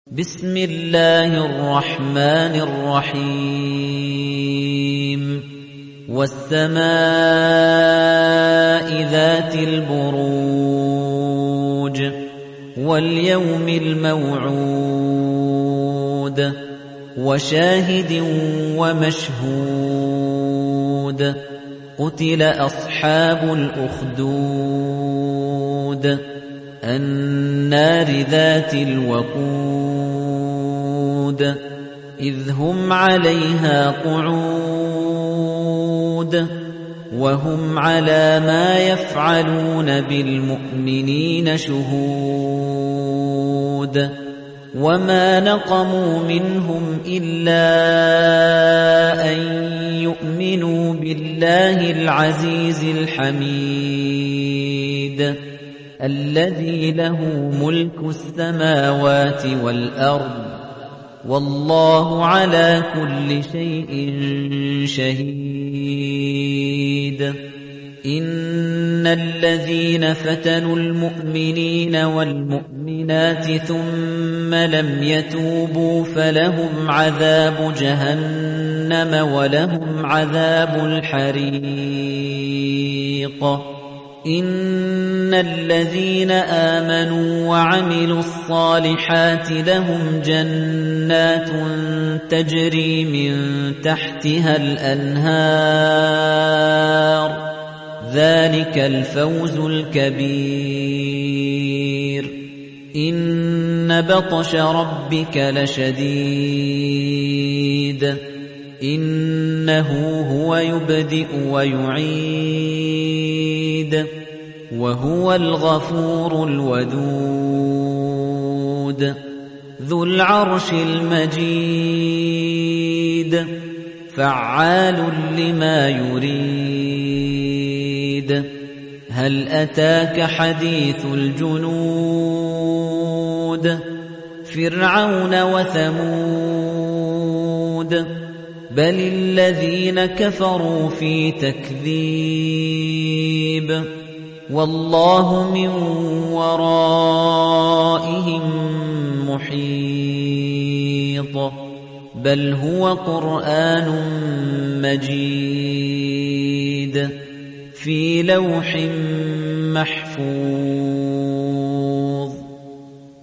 بسم الله الرحمن الرحيم والسماء ذات البروج واليوم الموعود وشاهد ومشهود قتل أصحاب الأخدود النار ذات الوقود إذ هم عليها قعود وهم على ما يفعلون بالمؤمنين شهود وما نقموا منهم إلا أن يؤمنوا بالله العزيز الحميد الذي له ملك السماوات والأرض والله على كل شيء شهيد إن الذين فتنوا المؤمنين والمؤمنات ثم لم يتوبوا فلهم عذاب جهنم ولهم عذاب الحريق إن الذين آمنوا وعملوا الصالحات لهم جنات تجري من تحتها الأنهار ذلك الفوز الكبير إن بطش ربك لشديد إنه هو يبدئ ويعيد وهو الغفور الودود ذو العرش المجيد فعال لما يريد هل أتاك حديث الجنود فرعون وثمود بل الذين كفروا في تكذيب والله من ورائهم محيط بل هو قرآن مجيد في لوح محفوظ